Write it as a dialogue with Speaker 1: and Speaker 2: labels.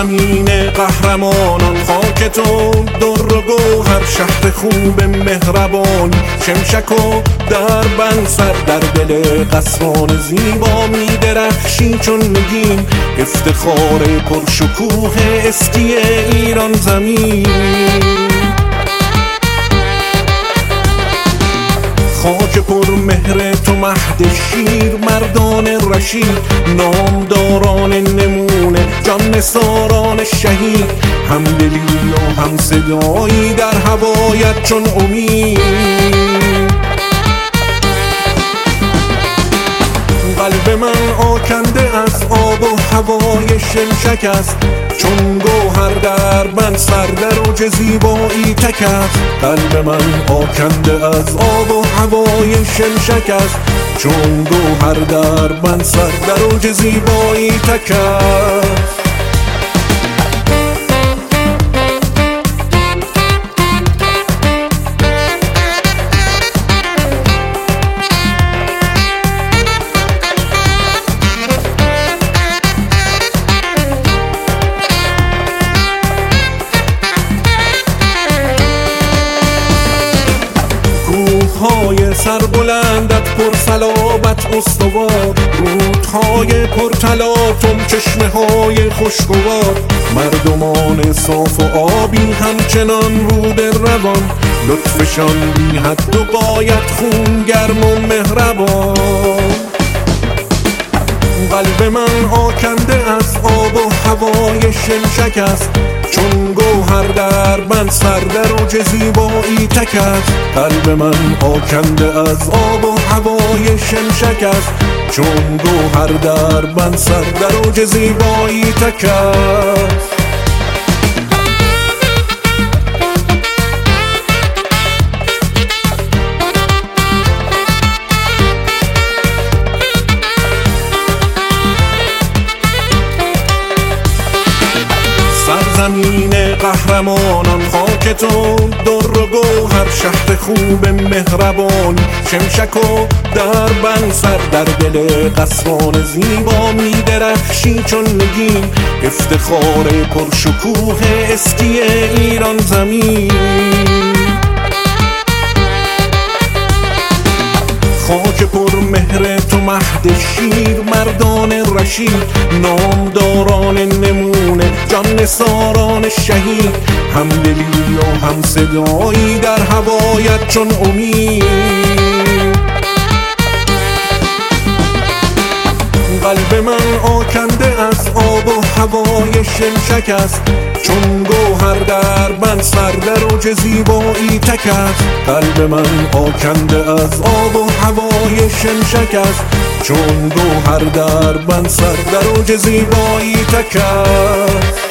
Speaker 1: سرزمین قهرمانان خاک تو، در و گوهر شهر خوب مهربان، شمشک و دربند سر در دل قصران زیبا می درخشی چون نگین، افتخار پرشکوه اسکی ایران زمین. خاک پر مهر تو مهد شیر مردان رشید، نامداران نمونه جان نثاران شهید، هم دلی و هم صدایی در هوایت چون امید. قلب من آکنده از آب و هوای شمشک است، چون گوهر دربند سر در اوج زیبایی تک است. قلب من آکنده از آب و هوای شمشک است، چون گوهر دربند سر در اوج زیبایی تک است. های سربلندت پر صلابت استوار، رودهای پرتلاطم چشمه های خوشگوار، مردمان صاف و آبی همچنان رو به روان، لطفشان بی حد و غایت خون گرم و مهربان. قلب من آکنده از آب و هوای شمشک است، چون گوهر دربند سر در اوج زیبایی تک است. قلب من آکنده از آب و هوای شمشک است، چون گوهر دربند سر در اوج زیبایی تک است. سرزمین قهرمانان خاک تو، در و گوهر شهر خوب مهربان، شمشک و دربند سر در دل قصران زیبا می درخشی چون نگین، افتخار پرشکوه اسکی ایران زمین. خاک پر مهر تو مهد شیر مردان رشید، نامداران نمونه جان نثاران شهید، هم دلی و هم صدایی در هوایت چون امید. قلب من آکنده از آب و هوای شمشک است، چون گوهر دربند سر در اوج زیبایی تک است. قلب من آکنده از آب و هوای شمشک است، چون گوهر دربند سر در اوج زیبایی تک است.